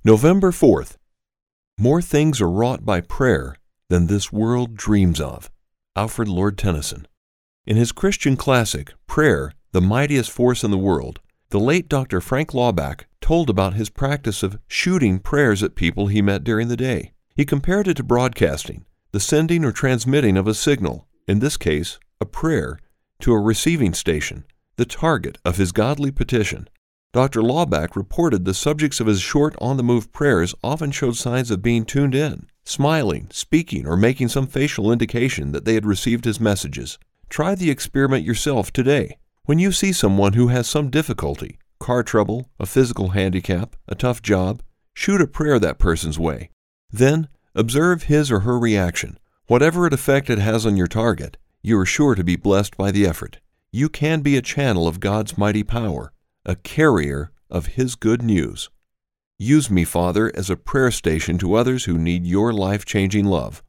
November 4th. More things are wrought by prayer than this world dreams of. Alfred Lord Tennyson. In his Christian classic, Prayer, the Mightiest Force in the World, the late Dr. Frank Laubach told about his practice of shooting prayers at people he met during the day. He compared it to broadcasting, the sending or transmitting of a signal, in this case, a prayer, to a receiving station, the target of his godly petition. Dr. Laubach reported the subjects of his short on-the-move prayers often showed signs of being tuned in, smiling, speaking, or making some facial indication that they had received his messages. Try the experiment yourself today. When you see someone who has some difficulty, car trouble, a physical handicap, a tough job, shoot a prayer that person's way. Then, observe his or her reaction. Whatever effect it has on your target, you are sure to be blessed by the effort. You can be a channel of God's mighty power, a carrier of His good news. Use me, Father, as a prayer station to others who need your life-changing love.